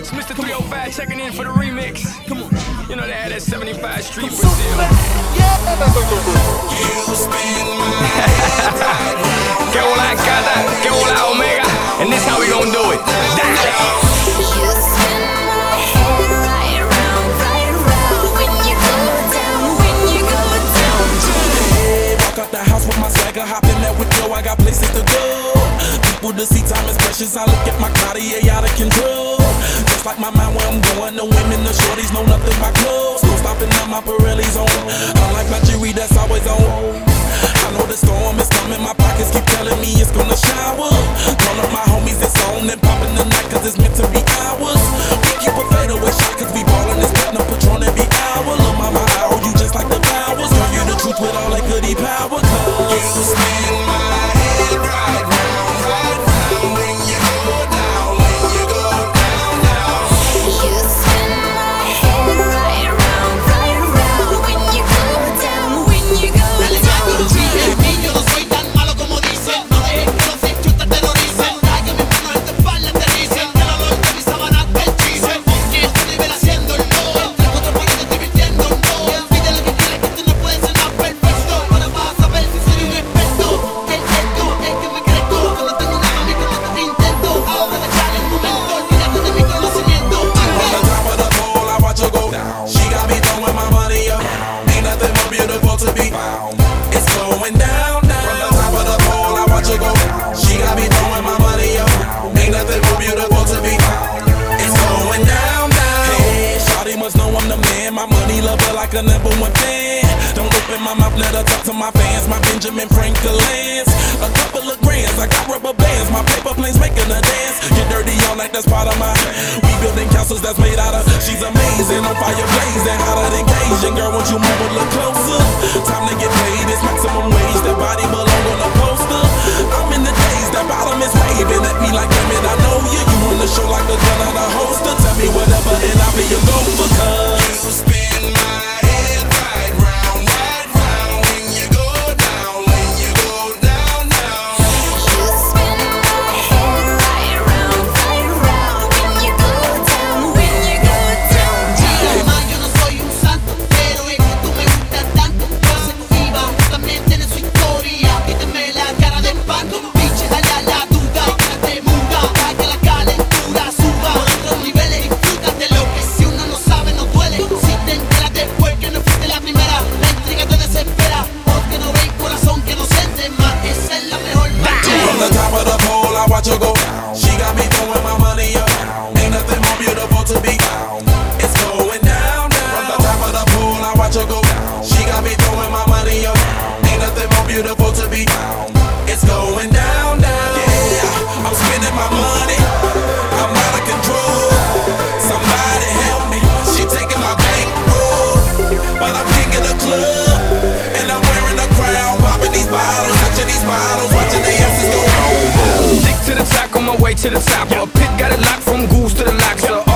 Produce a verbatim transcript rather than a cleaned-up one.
It's Mister three oh five checking in for the remix. Come on. You know they had that seventy-five Street Brazil. Que hola Cata, que hola Omega, and this how we gon' do it. Hop in there with Joe, I got places to go. People to see, time is precious. I look at my Cartier out of control. Just like my mind where I'm going. The women, the shorties know nothing but clothes. No stopping at my Pirelli's on. Unlike my jewelry that's always on. I know the storm is coming. My pockets keep telling me it's gonna shower. Call up my homies, it's on and popping the night cause it's meant to be ours. We keep a fadeaway shot cause we ballin' this platinum Patron every hour. Lil' mama, I owe you just like the powers. Girl, you the truth with all that goody power. You spin my head right round, right round when you go down, when you go down, down. You spin my head right round, right round when you go down, when you go down. Yo no soy tan malo como dicen, no dejes que los hechos te terroricen. Traigan mis manos en tu espalda, aterricen. Te la doy de mis sábanas del chise. Porque este nivel haciendo el no. Entre cuatro paredes divirtiendo el no. Pide lo que quieras que tú no puedes ser más perfecto. Ahora vas a saber si soy un experto. El esto es que me crezco. Yo no tengo nada a mí que no te intento. Ahora de echar el momento, olvídate de mi conocimiento. On the top of the pole, I watch her go. She got me throwing my money up. Ain't nothing more beautiful to be found. It's going down, down. From the top of the pole, I watch her go. She got me throwing my money up. Ain't nothing more beautiful to be found. It's going down, down. Hey, shawty must know I'm the man. My money lover like a number one fan. Don't open my mouth, let her talk to my fans. My Benjamin Franklins. A couple of grands, I got rubber bands. My paper planes making her dance. Get dirty all night, that's part of my. We building castles that's made out of. She's amazing, on fire blazing, hotter than Cajun. Girl, won't you move a little closer? Time to get paid, it's maximum wage. That body belong on a poster. I'm in the days, that bottom is waving at me like, damn it, I know you. You on the show like a gun on a holster. Tell me whatever and I'll be your gopher. Cause you spin my head right round, right round when you go down, when you go down, down. You spin my head right round, right round when you go down, when you go down, down. Ma, yo no soy un santo, pero es que tú me gustas tanto. Yo sé tu viva, también tiene su historia. Quítame la cara de espanto, pinches allá la duda. Quédate muda, para que la calentura suba. Por otros niveles, disfrútate lo que si uno no sabe no duele. Si te enteras después que no fuiste la primera, la intriga te desespera. Porque no ve el corazón que no siente más. Esa es la mejor parte. From the top of the pole, I watch her go. She got me throwing my money up. Ain't nothing more beautiful to be found. It's going down, down. From the top of the pole, I watch her go. She got me throwing my money up. Ain't nothing more beautiful to be found. It's going down, down. Yeah, I'm spending my money. I'm out of control. Somebody help me. She taking my bankroll, but I'm king of the club, and I'm wearing a crown, popping these bottles, touching these bottles, watching the M's go home. Stick to the top, on my way to the top. A pit got it locked from goose to the locks.